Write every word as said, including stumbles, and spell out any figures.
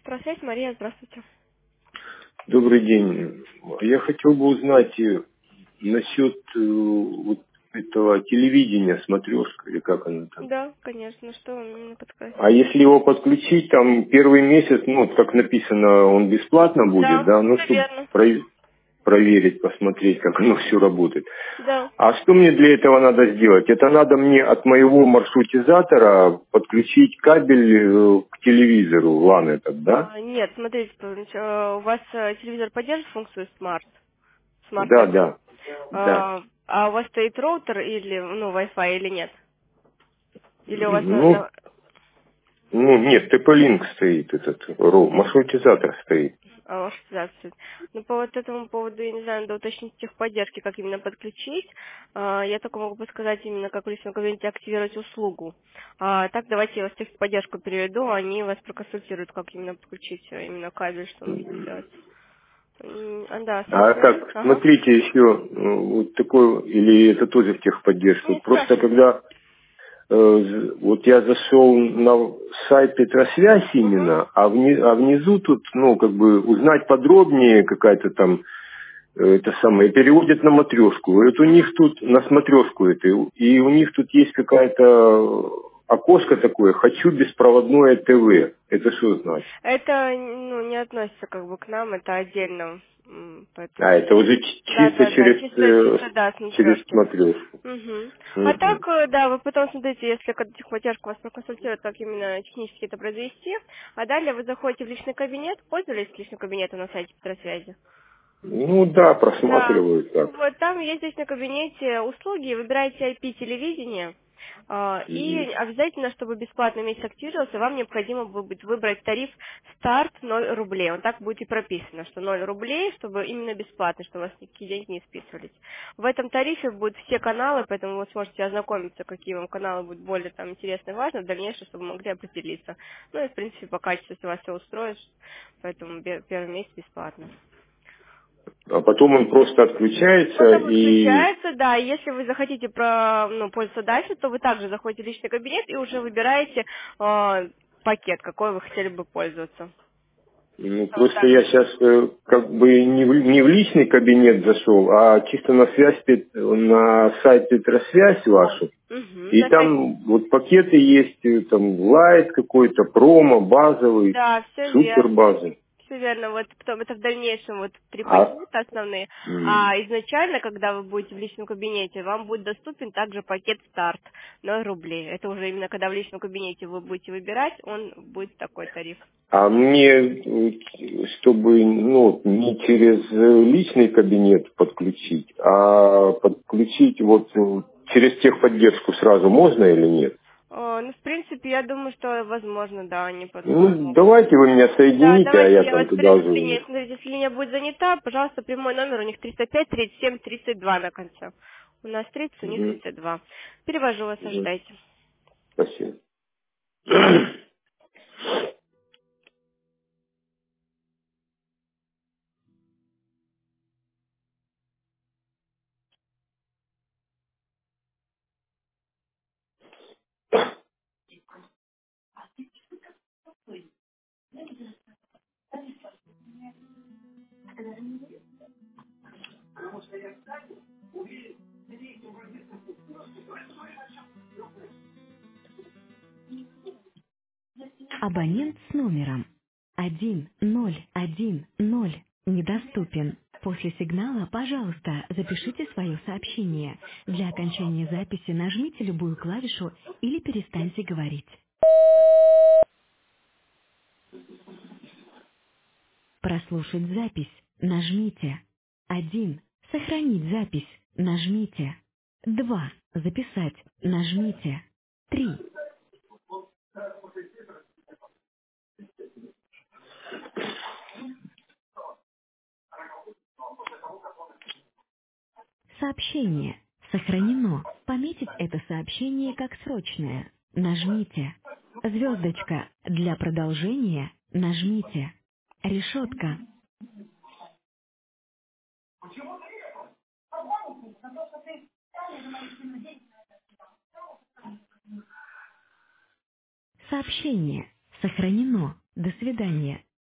Электросвязь, Мария, здравствуйте. Добрый день. Я хотел бы узнать э, насчет э, вот этого телевидения смотрешка, или как оно там. Да, конечно, что вам именно подсказать? А если его подключить, там первый месяц, ну, вот как написано, он бесплатно будет, Да, да, ну, все чтобы верно. проверить, посмотреть, как оно все работает. Да. А что мне для этого надо сделать? Это надо мне от моего маршрутизатора подключить кабель э, к телевизору, лан этот, да? А, нет, смотрите, Павлович, э, у вас э, телевизор поддерживает функцию Smart? Smart Да, T V? да, да. А, а у вас стоит роутер или, ну, Wi-Fi или нет? Или у вас на, Ну, на- Ну, нет, тэ пэ-линк стоит, этот ро- маршрутизатор стоит. а, ваша связь? Ну, по вот этому поводу, я не знаю, надо уточнить техподдержки, как именно подключить. А, я только могу подсказать именно, как в личном кабинете активировать услугу. А, так, давайте я вас в техподдержку переведу, они вас проконсультируют, как именно подключить э, именно кабель, что нужно сделать. М, а, да, А смотрю. так, Ага. смотрите еще, ну, вот такой, или это тоже в техподдержку. Не Просто спрашивайте. когда э, з- вот я зашел на сайт Петросвязь Угу. именно, а, вни- а внизу тут, ну, как бы узнать подробнее какая-то там, э, это самое, переводят на матрешку. И вот у них Угу. тут, на смотрешку это, и у них тут есть какая-то окошко такое, хочу беспроводное ТВ. Это что значит? Это, ну, не относится как бы к нам, это отдельно, м, А, поэтому... это уже ч- Да, чисто да, да, через, чисто, э, чисто, да, через смотрешки. смотрешку. Угу. А Мгм. так, э, да, вы потом смотрите, если как техподдержка вас проконсультирует, как именно технически это произвести, а далее вы заходите в личный кабинет, пользовались личным кабинетом на сайте Петросвязи? Ну да, Да. просматривают так. Вот там есть здесь на кабинете услуги, выбираете ай пи телевидение, а, и Мгм. обязательно, чтобы бесплатный месяц активировался, вам необходимо будет выбрать тариф старт ноль рублей. Он так будет и прописано, что ноль рублей, чтобы именно бесплатно, чтобы у вас никакие деньги не списывались. В этом тарифе будут все каналы, поэтому вы сможете ознакомиться, какие вам каналы будут более там интересны и важны в дальнейшем, чтобы вы могли определиться. Ну и в принципе по качеству, если вас все устроит, поэтому бе- первый месяц бесплатно. А потом он просто отключается Потом и... отключается, да, и если вы захотите про, ну, пользоваться дальше, то вы также заходите в личный кабинет и уже выбираете э, пакет, какой вы хотели бы пользоваться. Ну, А вот просто так. я сейчас как бы не в, не в личный кабинет зашел, а чисто на связь, Пет- на сайт Петросвязь вашу. Угу, И там вот пакеты есть, э, там лайт какой-то, промо, базовый, да, все супер верно. базовый. Все верно, вот потом это в дальнейшем вот три А, пакета основные, м, а изначально, когда вы будете в личном кабинете, вам будет доступен также пакет старт ноль рублей. Это уже именно когда в личном кабинете вы будете выбирать, он будет такой тариф. а мне, э, чтобы ну, не через э, личный кабинет подключить, а подключить вот э, через техподдержку сразу можно или нет? О, ну, в принципе, я думаю, что возможно, да, они под- Ну, помогут. давайте вы меня Да, соедините, а давайте я я там вас туда переведу уже с у линии. них. Смотрите, если линия будет занята, пожалуйста, прямой номер, у них триста пять тридцать семь тридцать два на конце. У нас тридцать, у них Мгм. тридцать два. Перевожу вас, Мгм. ожидайте. Спасибо. Абонент с номером один ноль один ноль недоступен. После сигнала, пожалуйста, запишите свое сообщение. Для окончания записи нажмите любую клавишу или перестаньте говорить. Прослушать запись. Нажмите. один. Сохранить запись. Нажмите. два. Записать. Нажмите. три. Сообщение сохранено. Пометить это сообщение как срочное. Нажмите. Звездочка для продолжения. Нажмите. Решетка. Сообщение сохранено. До свидания.